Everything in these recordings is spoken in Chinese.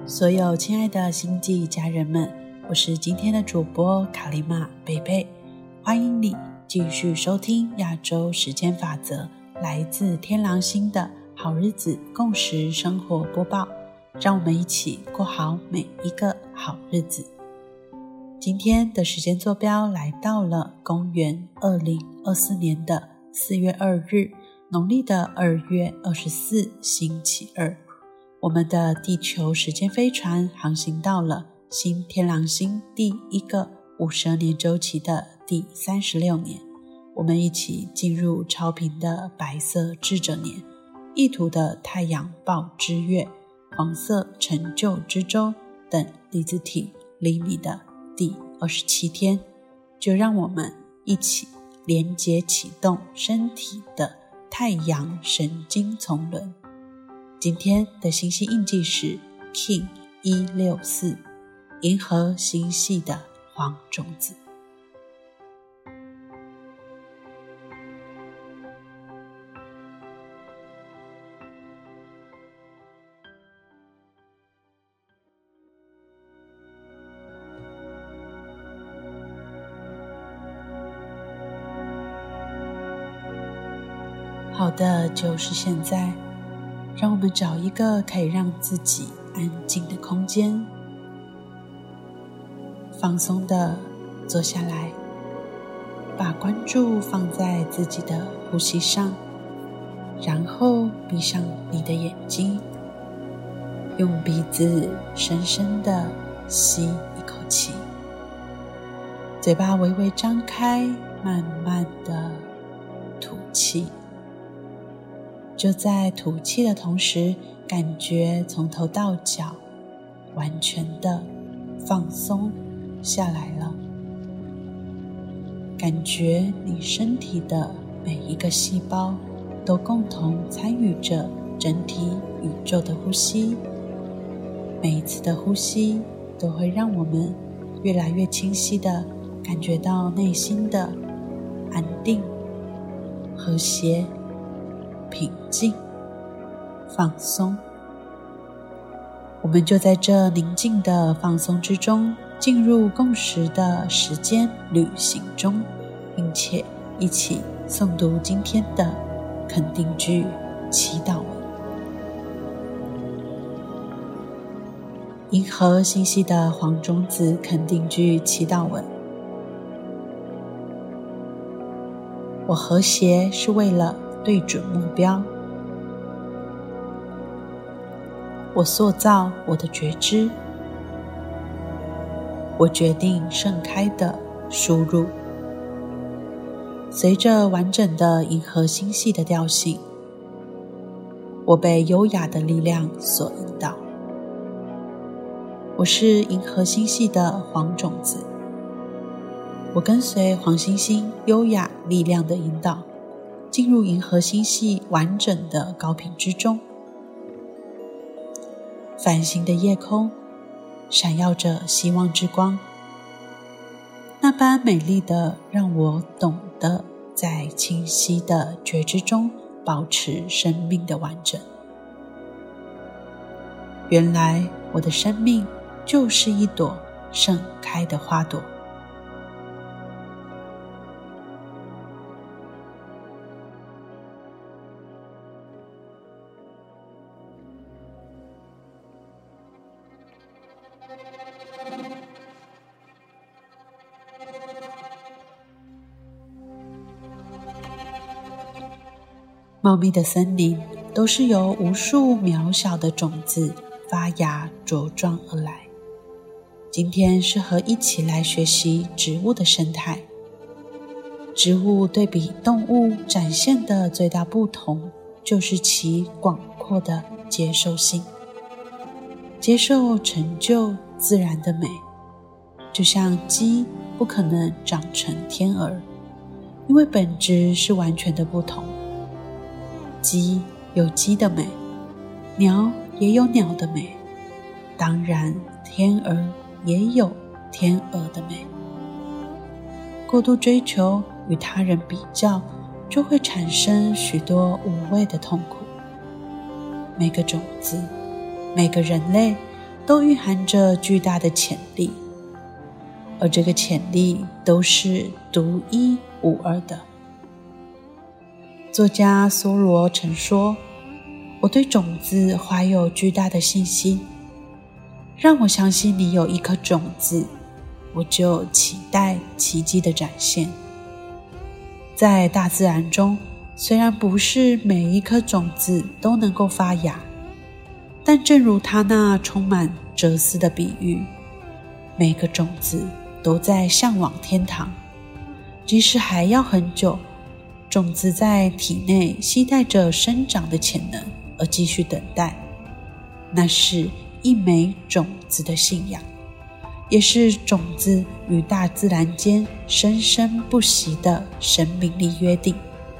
所有亲爱的星际家人们，我是今天的主播卡莉玛贝贝，欢迎你继续收听亚洲时间法则来自天狼星的好日子共识生活播报，让我们一起过好每一个好日子。今天的时间坐标来到了公元2024年的4月2日，农历的2月24星期二，我们的地球时间飞船航行到了新天狼星第一个52年周期的第36年，我们一起进入超频的白色智者年，意图的太阳报之月，黄色成就之周等粒子体厘米的第27天，就让我们一起连接启动身体的太阳神经丛轮。今天的星系印记是 King 164，银河星系的黄种子。好的，就是现在，让我们找一个可以让自己安静的空间，放松的坐下来，把关注放在自己的呼吸上，然后闭上你的眼睛，用鼻子深深的吸一口气，嘴巴微微张开，慢慢的吐气。就在吐气的同时，感觉从头到脚完全的放松下来了，感觉你身体的每一个细胞都共同参与着整体宇宙的呼吸，每一次的呼吸都会让我们越来越清晰的感觉到内心的安定、和谐、平静、放松。我们就在这宁静的放松之中，进入共识的时间旅行中，并且一起诵读今天的肯定句祈祷文。银河星系的黄种子肯定句祈祷文。我和谐是为了对准目标，我塑造我的觉知，我决定盛开的输入。随着完整的银河星系的调性，我被优雅的力量所引导。我是银河星系的黄种子，我跟随黄星星优雅力量的引导，进入银河星系完整的高频之中。繁星的夜空闪耀着希望之光，那般美丽的让我懂得在清晰的觉知中保持生命的完整。原来我的生命就是一朵盛开的花朵。茂密的森林都是由无数渺小的种子发芽茁壮而来。今天适合一起来学习植物的生态。植物对比动物展现的最大不同，就是其广阔的接受性，接受成就自然的美。就像鸡不可能长成天鹅，因为本质是完全的不同。鸡有鸡的美，鸟也有鸟的美，当然天鹅也有天鹅的美。过度追求与他人比较，就会产生许多无谓的痛苦。每个种子，每个人类都蕴含着巨大的潜力，而这个潜力都是独一无二的。作家梭罗曾说，我对种子怀有巨大的信心，让我相信你有一颗种子，我就期待奇迹的展现。在大自然中，虽然不是每一颗种子都能够发芽，但正如他那充满哲思的比喻，每个种子都在向往天堂，即使还要很久，种子在体内期待着生长的潜能而继续等待。那是一枚种子的信仰，也是种子与大自然间生生不息的生命力约定。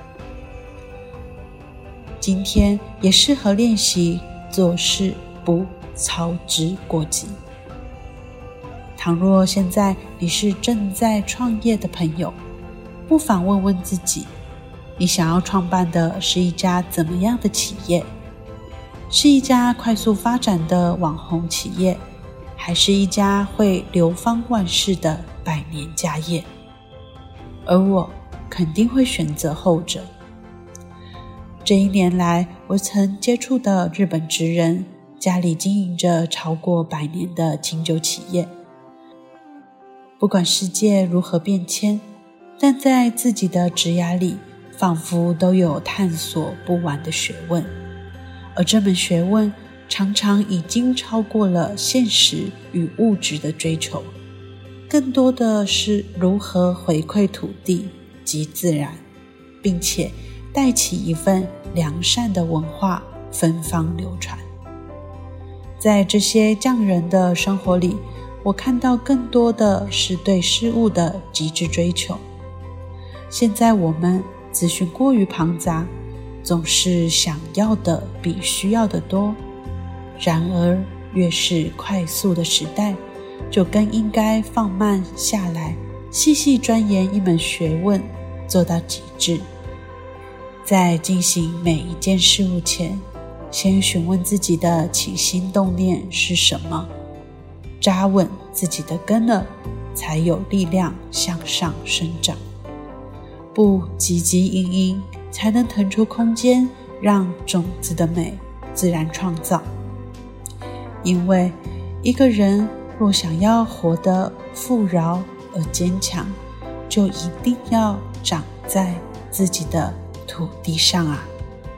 今天也适合练习做事不操之过急。倘若现在你是正在创业的朋友，不妨问问自己，你想要创办的是一家怎么样的企业？是一家快速发展的网红企业，还是一家会流芳万世的百年家业？而我肯定会选择后者。这一年来，我曾接触的日本职人，家里经营着超过100年的清酒企业。不管世界如何变迁，但在自己的职涯里，仿佛都有探索不完的学问，而这门学问常常已经超过了现实与物质的追求，更多的是如何回馈土地及自然，并且带起一份良善的文化芬芳流传。在这些匠人的生活里，我看到更多的是对事物的极致追求。现在我们资讯过于庞杂，总是想要的比需要的多。然而，越是快速的时代，就更应该放慢下来，细细钻研一门学问，做到极致。在进行每一件事物前，先询问自己的起心动念是什么，扎稳自己的根了，才有力量向上生长。不汲汲营营，才能腾出空间，让种子的美自然创造。因为一个人若想要活得富饶而坚强，就一定要长在自己的土地上啊。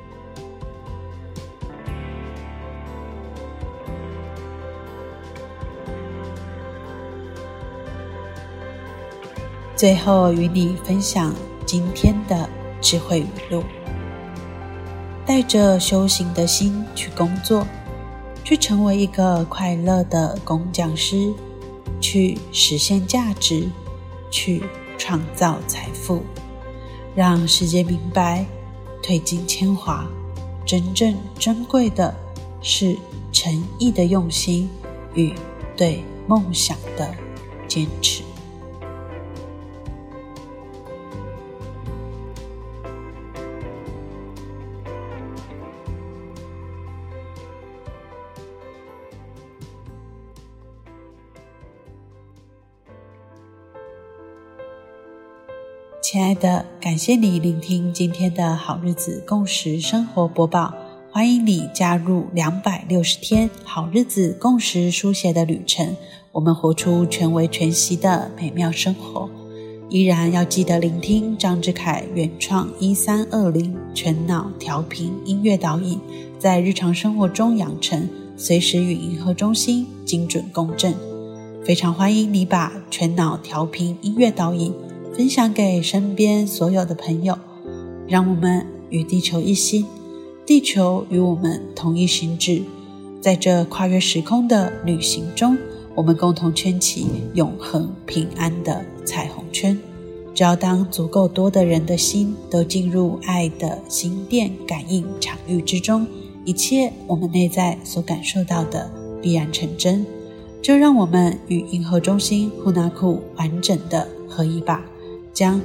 最后与你分享今天的智慧语录：带着修行的心去工作，去成为一个快乐的工匠师，去实现价值，去创造财富，让世界明白，褪尽铅华，真正珍贵的是诚意的用心与对梦想的坚持。亲爱的，感谢你聆听今天的好日子共识生活播报，欢迎你加入260天好日子共识书写的旅程，我们活出全为全息的美妙生活。依然要记得聆听张志凯原创1320全脑调频音乐导引，在日常生活中养成，随时与银河中心精准共振。非常欢迎你把全脑调频音乐导引分享给身边所有的朋友，让我们与地球一心，地球与我们同一心智。在这跨越时空的旅行中，我们共同圈起永恒平安的彩虹圈。只要当足够多的人的心都进入爱的心电感应场域之中，一切我们内在所感受到的必然成真。就让我们与银河中心呼纳库完整的合一吧，将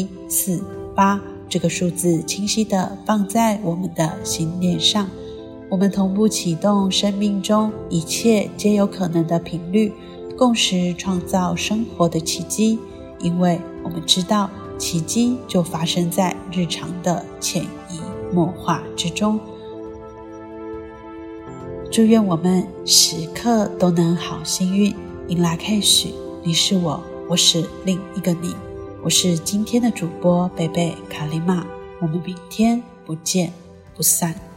51974148这个数字清晰地放在我们的心念上。 我们同步启动生命中一切皆有可能的频率，共识创造生活的奇迹，因为我们知道奇迹就发生在日常的潜移默化之中。祝愿我们时刻都能好幸运，迎来开始。你是我，我是另一个你。我是今天的主播贝贝卡丽玛，我们明天不见不散。